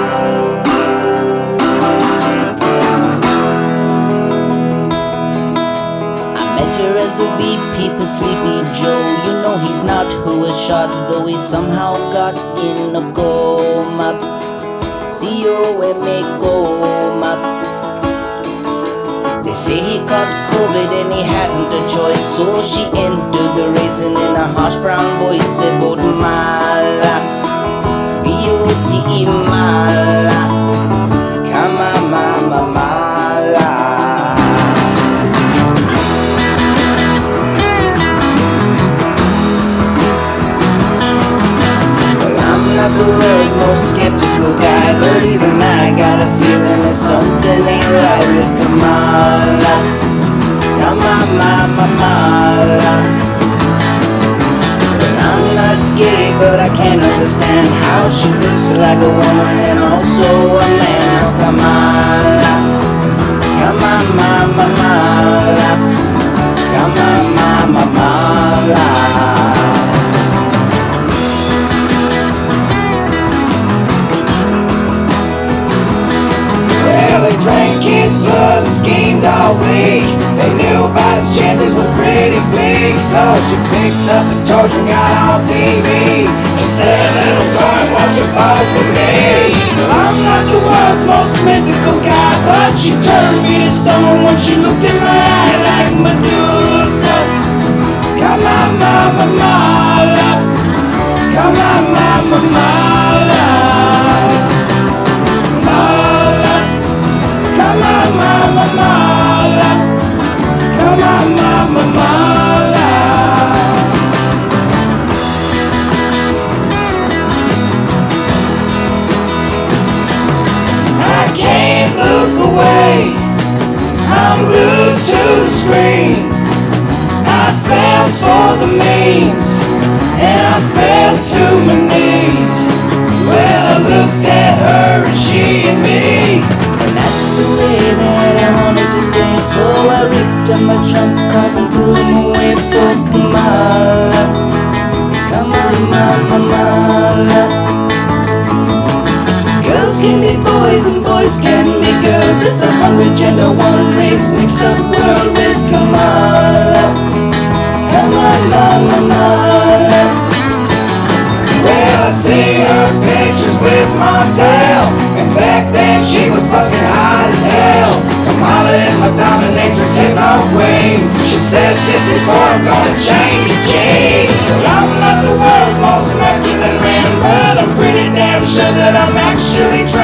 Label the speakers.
Speaker 1: As the VP for Sleepy Joe, you know he's not who was shot, though he somehow got in a coma. CEO make coma. They say he got COVID and he hasn't a choice, so she entered the race and in a harsh brown voice said, "Vote Mala, V-O-T-E Mala, come on, mama, Mala." Not the world's most skeptical guy, but even I got a feeling that something ain't right with Kamala. Come on, mama, Mala. And I'm not gay, but I can't understand how she looks like a woman and also a man. Oh, Kamala. Come on, mama, Mala. Come on, mama, Mala. They drank kids' blood and schemed all week. They knew about his chances were pretty big, so she picked up the torch and got on TV. She said, "Little boy, won't you vote for me?" Well, I'm not the world's most mythical guy, but she turned me to stone when she looked in my eye like Medusa. Come on, mama, Mala. Come on, mama, Mala. Come on, mama, Mala. Come on, mama, Mala. I can't look away, I'm glued to the screen. I fell for the means, and I fell to my knees. Well, I looked at her and she and me, and that's the way that I wanted to stay. So I ripped up my trunk cards and threw them away for Kamala. Come on, mama, Mala. Girls can be boys and boys can be girls. It's 100 gender, one race, mixed up world with Kamala. Come on, mama, Mala. Well, I see her pictures with Montel, and back then she was fucking hot as hell. Kamala is my dominatrix, hypno queen. She said, "Sissy boy, I'm gonna change your genes." Well, I'm not the world's most masculine man, but I'm pretty damn sure that I'm actually